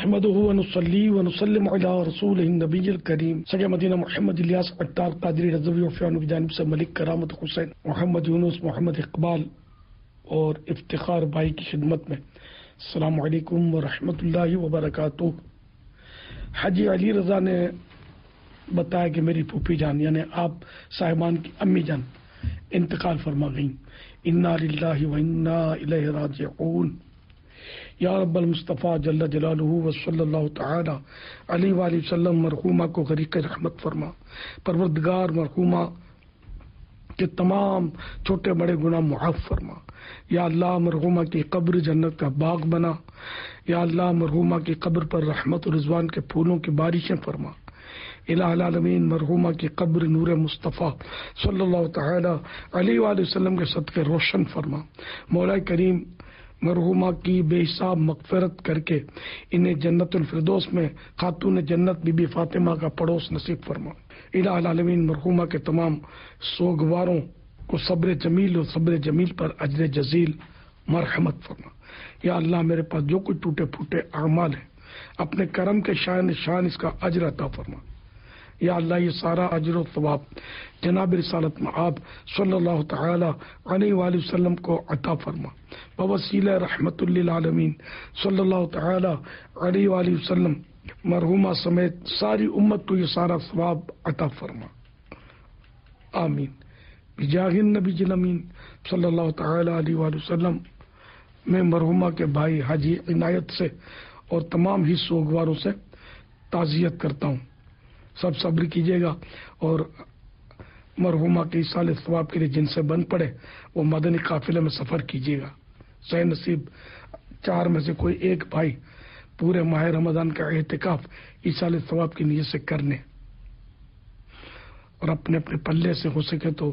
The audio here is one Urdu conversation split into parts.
نحمده ونصلي ونسلم على رسوله النبی الکریم سید مدینہ محمد الیاس عطار قادری رضوی وفیانو کی جانب سے ملک کرامت حسین محمد یونس محمد اقبال اور افتخار بھائی کی خدمت میں السلام علیکم ورحمۃ اللہ وبرکاتہ۔ حاجی علی رضا نے بتایا کہ میری پھوپھی جان یعنی آپ صاحبان کی امی جان انتقال فرما گئیں، انا للہ و انا الیہ راجعون۔ یا رب المصطفیٰ جل جلالہ وصلی اللہ تعالی علیہ وآلہ وسلم مرحومہ کو غریق رحمت فرما۔ پروردگار مرحومہ کے تمام چھوٹے بڑے گناہ معاف فرما۔ یا اللہ مرحومہ کی قبر جنت کا باغ بنا۔ یا اللہ مرحومہ کی قبر پر رحمت و رضوان کے پھولوں کی بارشیں فرما۔ الہ العالمین مرحومہ کی قبر نور مصطفیٰ صلی اللہ تعالی علیہ وآلہ وسلم کے صدقے روشن فرما۔ مولا کریم مرحومہ کی بے حساب مغفرت کر کے انہیں جنت الفردوس میں خاتون جنت بی بی فاطمہ کا پڑوس نصیب فرما۔ الہ العالمین مرحومہ کے تمام سوگواروں کو صبر جمیل اور صبر جمیل پر اجر جزیل مرحمت فرما۔ یا اللہ میرے پاس جو کچھ ٹوٹے پھوٹے اعمال ہیں اپنے کرم کے شان اس کا اجر عطا فرما۔ یا اللہ یہ سارا اجر و ثواب جناب رسالت مآب صلی اللہ تعالی علیہ وآلہ وسلم کو عطا فرما۔ بوسیلہ رحمت للعالمین صلی اللہ تعالی علیہ وآلہ وسلم مرحومہ سمیت ساری امت کو یہ سارا ثواب عطا فرما، آمین۔ بجاہ النبی الامین صلی اللہ تعالی علیہ وآلہ وسلم۔ میں مرحومہ کے بھائی حاجی عنایت سے اور تمام ہی سوگواروں سے تعزیت کرتا ہوں۔ سب صبر کیجیے گا اور مرحومہ کے ایصال ثواب کے لیے جن سے بن پڑے وہ مدنی قافلے میں سفر کیجیے گا۔ صحیح نصیب 4 میں سے کوئی ایک بھائی پورے ماہ رمضان کا اعتکاف ایصال ثواب کی نیت سے کرنے اور اپنے اپنے پلے سے ہو سکے تو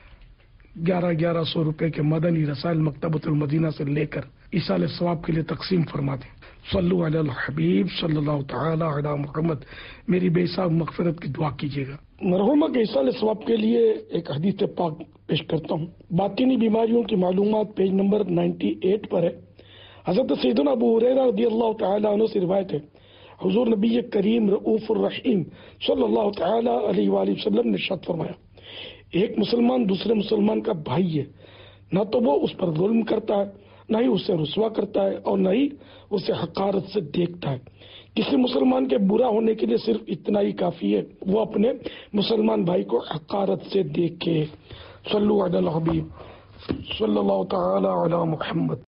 1100 روپے کے مدنی رسائل مکتبۃ المدینہ سے لے کر ایصال ثواب کے لیے تقسیم فرما دیں۔ صلو علی الحبیب صلی اللہ تعالی علی محمد۔ میری بے حساب مغفرت کی دعا کیجیے گا۔ مرحومہ کے ایصال ثواب کے لیے ایک حدیث پاک پیش کرتا ہوں۔ باطنی بیماریوں کی معلومات پیج نمبر 98 پر ہے۔ حضرت سیدنا ابو ہریرہ رضی اللہ تعالی عنہ سے روایت ہے، حضور نبی کریم رؤوف الرحیم صلی اللہ تعالی علیہ وآلہ وسلم نے ارشاد فرمایا، ایک مسلمان دوسرے مسلمان کا بھائی ہے، نہ تو وہ اس پر ظلم کرتا ہے، نہ ہی اسے رسوا کرتا ہے، اور نہ ہی اسے حقارت سے دیکھتا ہے۔ کسی مسلمان کے برا ہونے کے لیے صرف اتنا ہی کافی ہے، وہ اپنے مسلمان بھائی کو حقارت سے دیکھے۔ صلو علی الحبیب صلی اللہ تعالی علی محمد۔